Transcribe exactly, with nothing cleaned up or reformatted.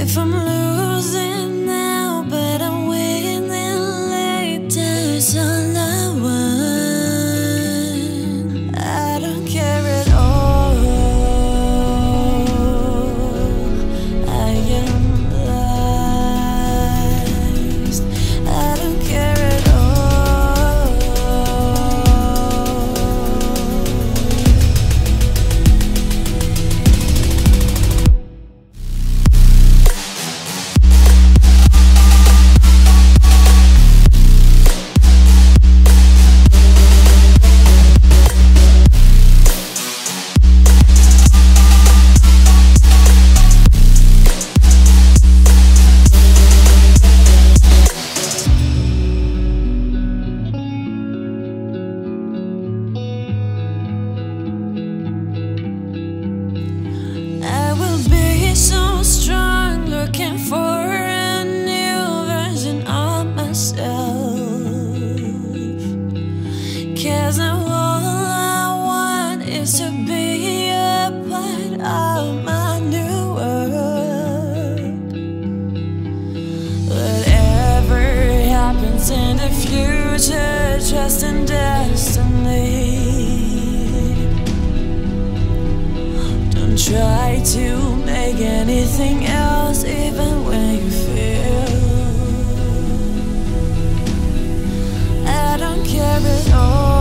If I'm losing now, but I'm winning later, it's all I want. I don't care at all. I am lost. I don't care at all. So strong, looking for a new version of myself. 'Cause all I want is to be a part of my new world. Whatever happens in the future, trust in destiny. Try to make anything else, even when you feel I don't care at all.